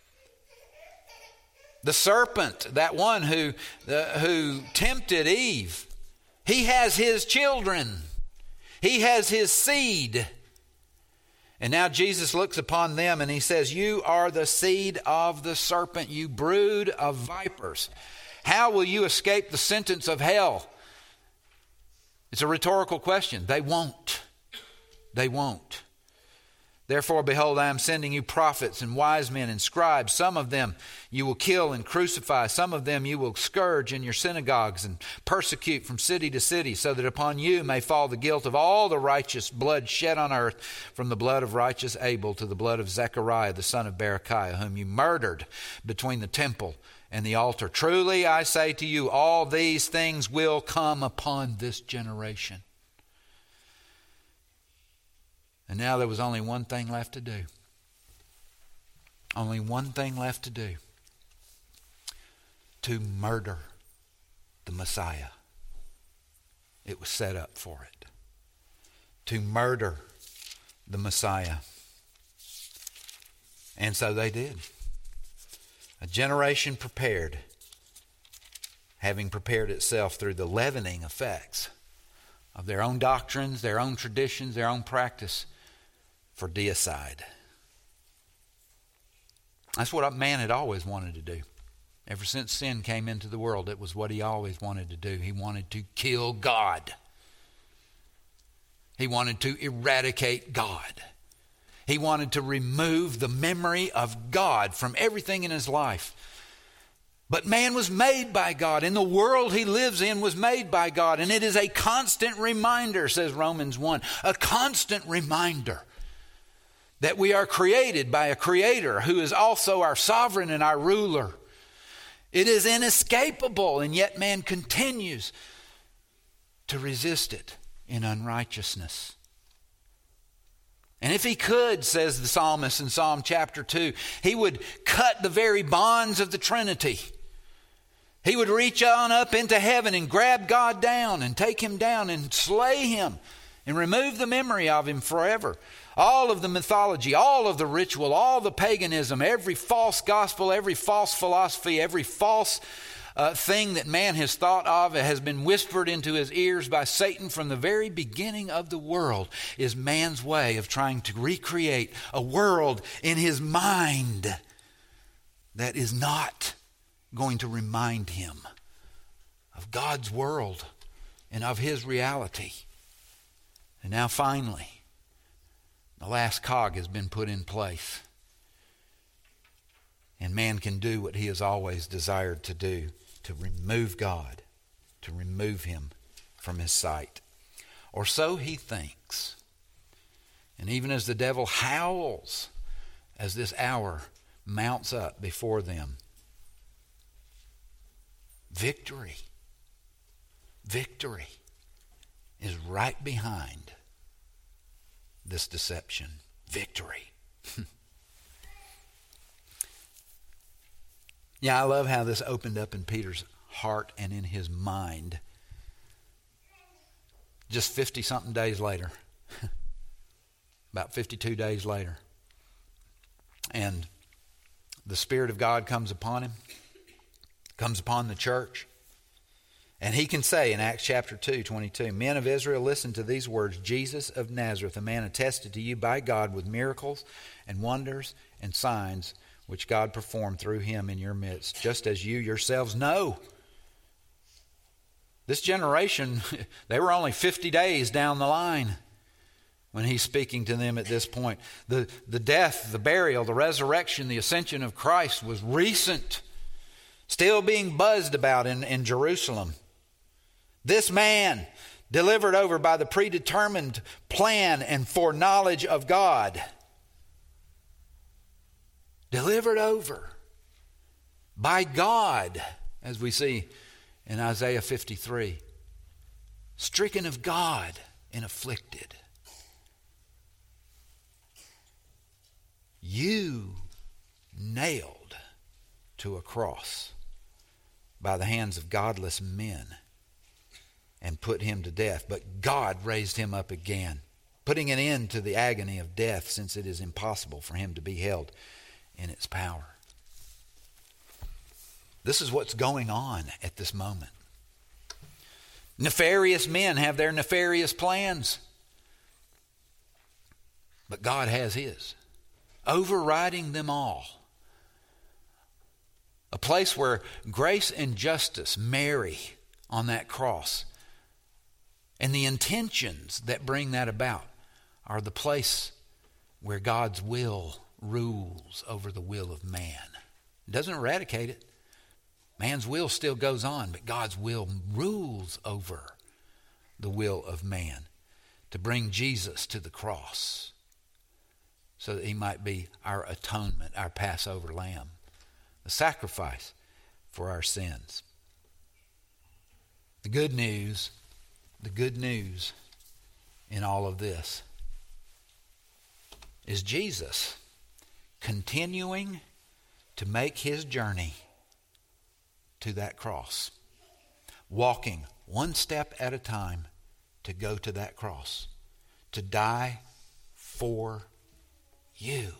The serpent, that one who, uh, who tempted Eve, he has his children. He has his seed. And now Jesus looks upon them and he says, you are the seed of the serpent, you brood of vipers. How will you escape the sentence of hell? It's a rhetorical question. They won't. They won't. Therefore, behold, I am sending you prophets and wise men and scribes. Some of them you will kill and crucify. Some of them you will scourge in your synagogues and persecute from city to city, so that upon you may fall the guilt of all the righteous blood shed on earth, from the blood of righteous Abel to the blood of Zechariah, the son of Berechiah, whom you murdered between the temple and the altar. Truly, I say to you, all these things will come upon this generation. And now there was only one thing left to do. Only one thing left to do. To murder the Messiah. It was set up for it. To murder the Messiah. And so they did. A generation prepared, having prepared itself through the leavening effects of their own doctrines, their own traditions, their own practice, for deicide. That's what man had always wanted to do. Ever since sin came into the world, it was what he always wanted to do. He wanted to kill God. He wanted to eradicate God. He wanted to remove the memory of God from everything in his life. But man was made by God, and the world he lives in was made by God. And it is a constant reminder, says Romans one, a constant reminder that we are created by a creator who is also our sovereign and our ruler. It is inescapable, and yet man continues to resist it in unrighteousness. And if he could, says the psalmist in Psalm chapter two, he would cut the very bonds of the Trinity. He would reach on up into heaven and grab God down and take him down and slay him and remove the memory of him forever. All of the mythology, all of the ritual, all the paganism, every false gospel, every false philosophy, every false uh, thing that man has thought of has been whispered into his ears by Satan from the very beginning of the world, is man's way of trying to recreate a world in his mind that is not going to remind him of God's world and of his reality. And now finally, the last cog has been put in place. And man can do what he has always desired to do, to remove God, to remove him from his sight. Or so he thinks. And even as the devil howls as this hour mounts up before them, victory, victory is right behind this deception. Victory. Yeah, I love how this opened up in Peter's heart and in his mind. Just fifty-something days later. About fifty-two days later. And the Spirit of God comes upon him. Comes upon the church. And he can say in Acts chapter two, twenty-two, men of Israel, listen to these words. Jesus of Nazareth, a man attested to you by God with miracles and wonders and signs which God performed through him in your midst, just as you yourselves know. This generation, they were only fifty days down the line when he's speaking to them at this point. The, the death, the burial, the resurrection, the ascension of Christ was recent, still being buzzed about in, in Jerusalem. This man, delivered over by the predetermined plan and foreknowledge of God, delivered over by God, as we see in Isaiah fifty-three, stricken of God and afflicted. You nailed to a cross by the hands of godless men and put him to death. But God raised him up again, putting an end to the agony of death, since it is impossible for him to be held in its power. This is what's going on at this moment. Nefarious men have their nefarious plans, but God has his, overriding them all. A place where grace and justice marry on that cross. And the intentions that bring that about are the place where God's will rules over the will of man. It doesn't eradicate it. Man's will still goes on, but God's will rules over the will of man to bring Jesus to the cross so that he might be our atonement, our Passover lamb, the sacrifice for our sins. The good news, the good news in all of this is Jesus continuing to make his journey to that cross, walking one step at a time to go to that cross, to die for you.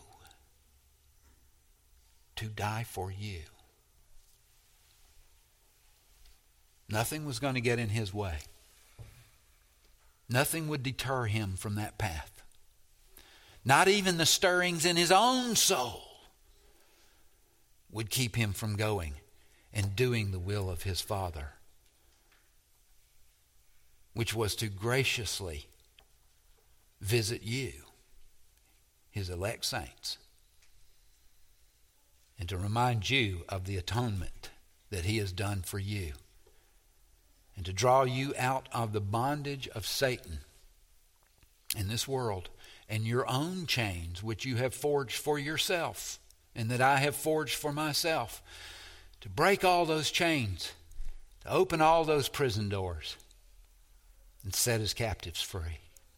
To die for you. Nothing was going to get in his way. Nothing would deter him from that path. Not even the stirrings in his own soul would keep him from going and doing the will of his Father, which was to graciously visit you, his elect saints, and to remind you of the atonement that he has done for you, and to draw you out of the bondage of Satan in this world and your own chains, which you have forged for yourself and that I have forged for myself, to break all those chains, to open all those prison doors and set his captives free.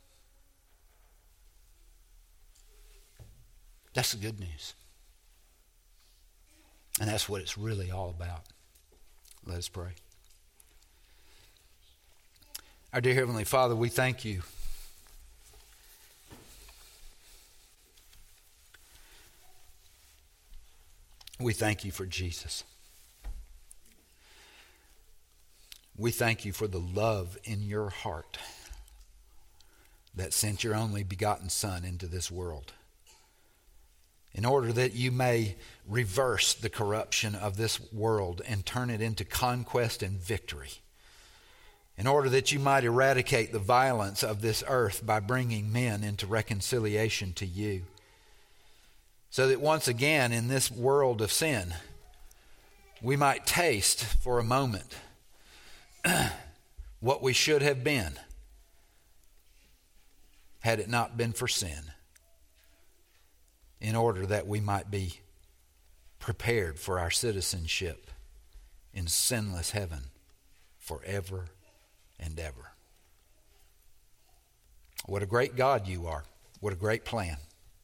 That's the good news. And that's what it's really all about. Let us pray. Our dear Heavenly Father, we thank you. We thank you for Jesus. We thank you for the love in your heart that sent your only begotten Son into this world, in order that you may reverse the corruption of this world and turn it into conquest and victory, in order that you might eradicate the violence of this earth by bringing men into reconciliation to you, so that once again in this world of sin, we might taste for a moment what we should have been had it not been for sin, in order that we might be prepared for our citizenship in sinless heaven forever and ever. What a great God you are. What a great plan.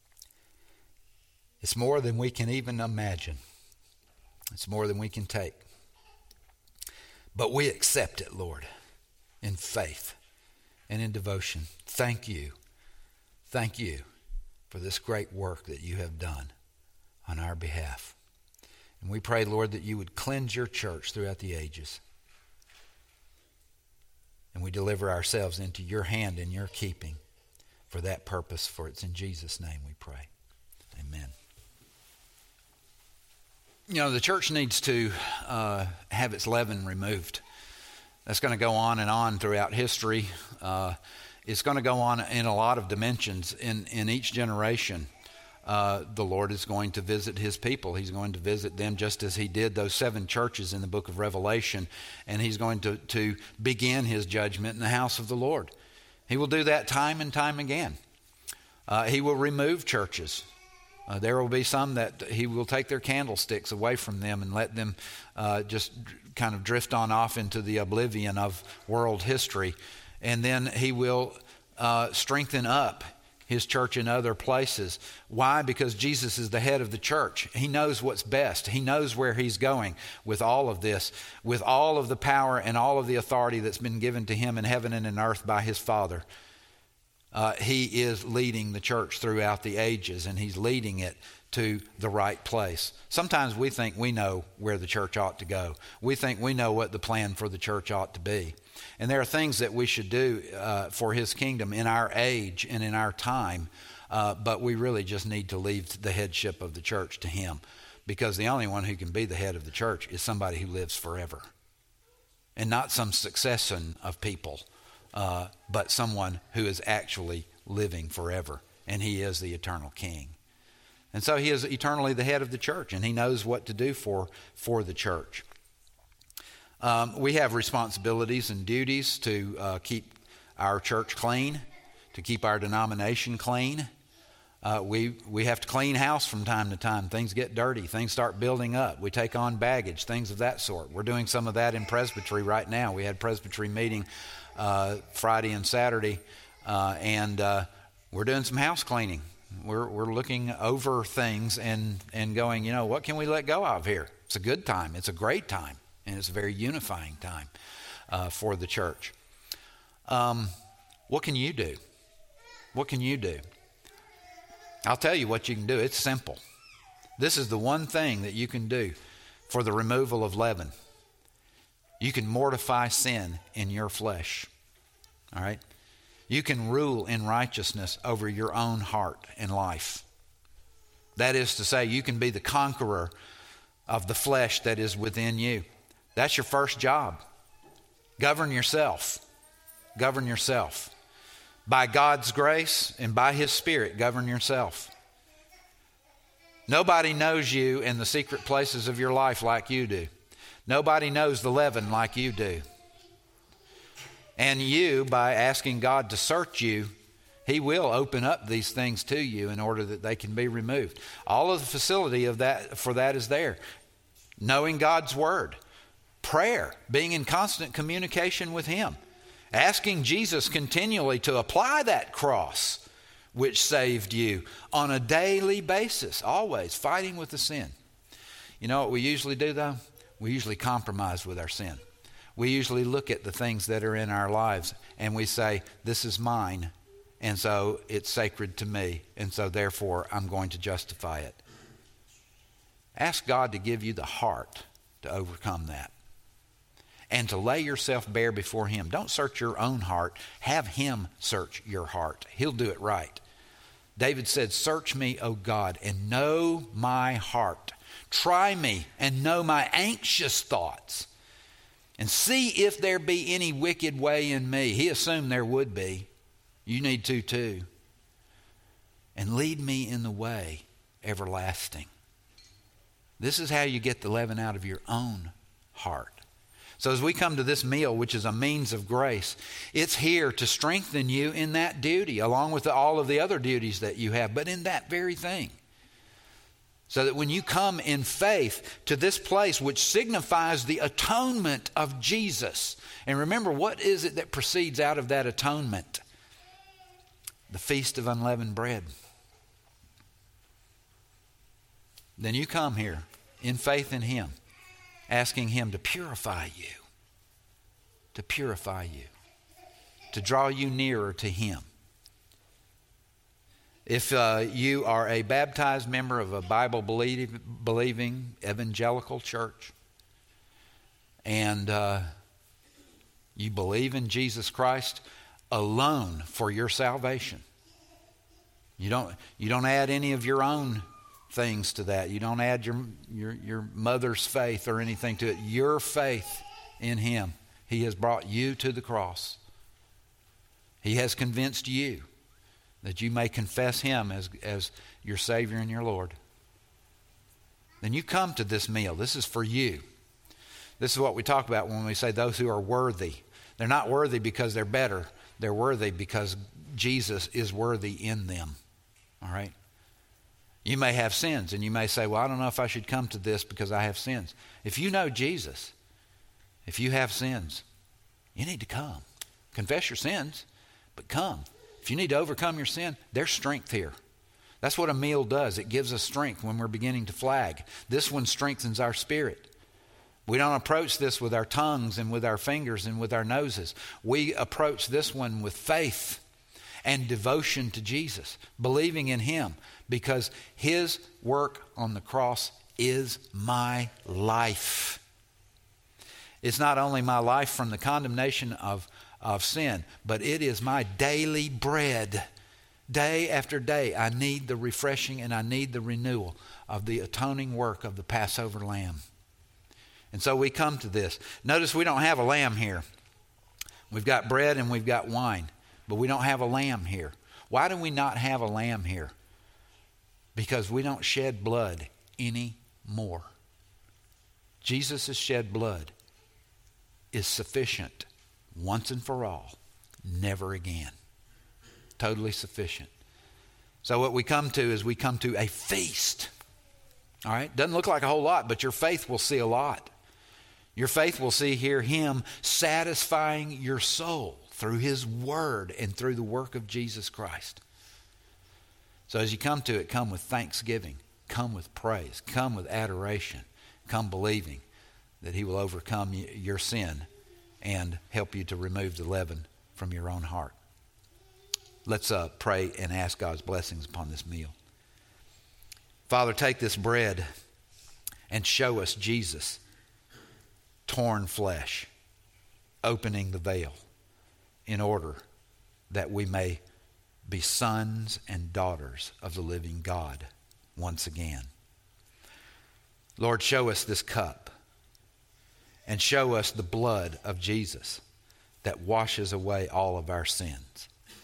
It's more than we can even imagine. It's more than we can take. But we accept it, Lord, in faith and in devotion. Thank you. Thank you for this great work that you have done on our behalf. And we pray, Lord, that you would cleanse your church throughout the ages. And we deliver ourselves into your hand and your keeping for that purpose, for it's in Jesus' name we pray. Amen. You know, the church needs to uh, have its leaven removed. That's going to go on and on throughout history. Uh, it's going to go on in a lot of dimensions. In, in each generation, uh, the Lord is going to visit his people. He's going to visit them just as he did those seven churches in the book of Revelation. And he's going to, to begin his judgment in the house of the Lord. He will do that time and time again. Uh, he will remove churches. Uh, there will be some that he will take their candlesticks away from them and let them uh, just kind of drift on off into the oblivion of world history. And then he will uh, strengthen up his church in other places. Why? Because Jesus is the head of the church. He knows what's best. He knows where he's going with all of this, with all of the power and all of the authority that's been given to him in heaven and in earth by his Father. Uh, he is leading the church throughout the ages, and he's leading it to the right place. Sometimes we think we know where the church ought to go. We think we know what the plan for the church ought to be. And there are things that we should do uh, for his kingdom in our age and in our time, uh, but we really just need to leave the headship of the church to him, because the only one who can be the head of the church is somebody who lives forever, and not some succession of people, uh, but someone who is actually living forever, and he is the eternal king. And so he is eternally the head of the church, and he knows what to do for, for the church. Um, we have responsibilities and duties to uh, keep our church clean, to keep our denomination clean. Uh, we we have to clean house from time to time. Things get dirty. Things start building up. We take on baggage, things of that sort. We're doing some of that in presbytery right now. We had presbytery meeting uh, Friday and Saturday, uh, and uh, we're doing some house cleaning. We're we're looking over things and, and going, you know, what can we let go of here? It's a good time. It's a great time. And it's a very unifying time uh, for the church. Um, what can you do? What can you do? I'll tell you what you can do. It's simple. This is the one thing that you can do for the removal of leaven. You can mortify sin in your flesh. All right? You can rule in righteousness over your own heart and life. That is to say, you can be the conqueror of the flesh that is within you. That's your first job. Govern yourself. Govern yourself. By God's grace and by his Spirit, govern yourself. Nobody knows you in the secret places of your life like you do. Nobody knows the leaven like you do. And you, by asking God to search you, he will open up these things to you in order that they can be removed. All of the facility of that for that is there. Knowing God's word. Prayer, being in constant communication with him, asking Jesus continually to apply that cross which saved you on a daily basis, always fighting with the sin. You know what we usually do though? We usually compromise with our sin. We usually look at the things that are in our lives and we say, this is mine, and so it's sacred to me, and so therefore I'm going to justify it. Ask God to give you the heart to overcome that. And to lay yourself bare before him. Don't search your own heart. Have him search your heart. He'll do it right. David said, search me, O God, and know my heart. Try me and know my anxious thoughts. And see if there be any wicked way in me. He assumed there would be. You need to too. And lead me in the way everlasting. This is how you get the leaven out of your own heart. So as we come to this meal, which is a means of grace, it's here to strengthen you in that duty, along with all of the other duties that you have, but in that very thing. So that when you come in faith to this place, which signifies the atonement of Jesus, and remember, what is it that proceeds out of that atonement? The feast of unleavened bread. Then you come here in faith in him, asking him to purify you, to purify you, to draw you nearer to him. If uh, you are a baptized member of a Bible-believing evangelical church, and uh, you believe in Jesus Christ alone for your salvation, you don't you don't add any of your own things to that. You don't add your, your your mother's faith or anything to it. Your faith in him. He has brought you to the cross. He has convinced you that you may confess him as, as your Savior and your Lord. Then you come to this meal. This is for you. This is what we talk about when we say those who are worthy. They're not worthy because they're better. They're worthy because Jesus is worthy in them. All right? You may have sins, and you may say, well, I don't know if I should come to this because I have sins. If you know Jesus, if you have sins, you need to come. Confess your sins, but come If you need to overcome your sin, there's strength here. That's what a meal does. It gives us strength when we're beginning to flag. This one strengthens our spirit. We don't approach this with our tongues and with our fingers and with our noses. We approach this one with faith and devotion to Jesus, believing in him, because his work on the cross is my life. It's not only my life from the condemnation of, of sin, but it is my daily bread. Day after day, I need the refreshing and I need the renewal of the atoning work of the Passover lamb. And so we come to this. Notice we don't have a lamb here. We've got bread and we've got wine, but we don't have a lamb here. Why do we not have a lamb here? Because we don't shed blood anymore. Jesus' shed blood is sufficient once and for all, never again. Totally sufficient. So what we come to is we come to a feast. All right? Doesn't look like a whole lot, but your faith will see a lot. Your faith will see here him satisfying your soul through his word and through the work of Jesus Christ. So as you come to it, come with thanksgiving, come with praise, come with adoration, come believing that he will overcome your sin and help you to remove the leaven from your own heart. Let's uh, pray and ask God's blessings upon this meal. Father, take this bread and show us Jesus, torn flesh, opening the veil in order that we may be sons and daughters of the living God once again. Lord, show us this cup and show us the blood of Jesus that washes away all of our sins.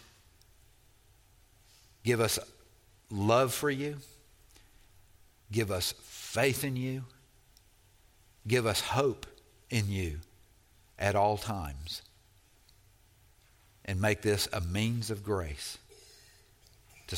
Give us love for you. Give us faith in you. Give us hope in you at all times. And make this a means of grace